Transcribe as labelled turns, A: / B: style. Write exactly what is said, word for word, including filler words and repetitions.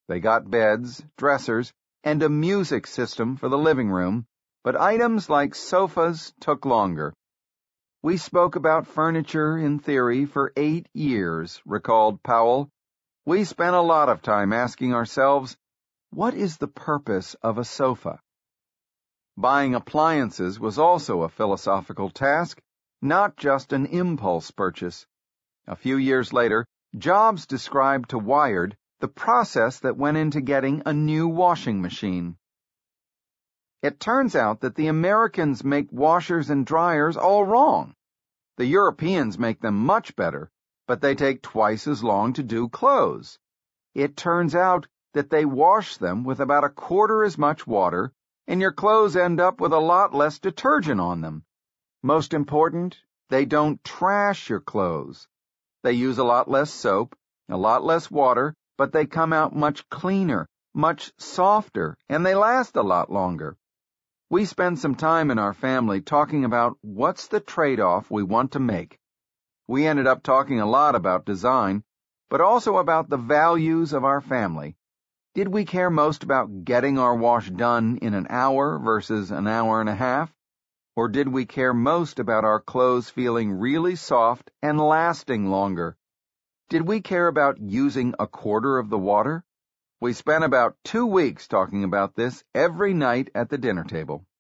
A: They got beds, dressers, and a music system for the living room, but items like sofas took longer. We spoke about furniture in theory for eight years, recalled Powell. We spent a lot of time asking ourselves, what is the purpose of a sofa? Buying appliances was also a philosophical task, not just an impulse purchase. A few years later, Jobs described to Wired the process that went into getting a new washing machine. It turns out that the Americans make washers and dryers all wrong. The Europeans make them much better, but they take twice as long to do clothes. It turns out that they wash them with about a quarter as much water, and your clothes end up with a lot less detergent on them. Most important, they don't trash your clothes. They use a lot less soap, a lot less water, but they come out much cleaner, much softer, and they last a lot longer. We spend some time in our family talking about what's the trade-off we want to make. We ended up talking a lot about design, but also about the values of our family. Did we care most about getting our wash done in an hour versus an hour and a half? Or did we care most about our clothes feeling really soft and lasting longer? Did we care about using a quarter of the water? We spent about two weeks talking about this every night at the dinner table.